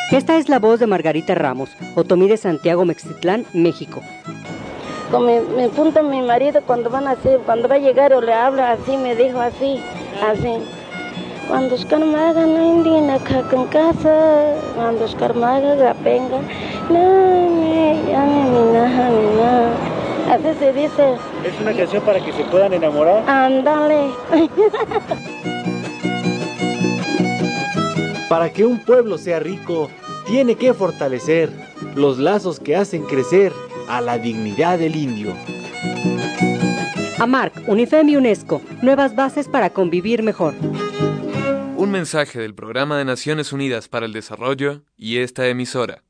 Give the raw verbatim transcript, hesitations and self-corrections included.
Esta es la voz de Margarita Ramos, otomí de Santiago Mextitlán, México. Con mi, mi punto mi marido cuando van así, cuando va a llegar o le habla así, me dijo así, así. Cuando escarmaga no indina caca en casa, cuando escarmaga gapenga, no, me, ya me, mi, naja, mi, na. Así se dice. ¿Es una canción para que se puedan enamorar? Ándale. Para que un pueblo sea rico, tiene que fortalecer los lazos que hacen crecer a la dignidad del indio. AMARC, UNIFEM y UNESCO, nuevas bases para convivir mejor. Un mensaje del Programa de Naciones Unidas para el Desarrollo y esta emisora.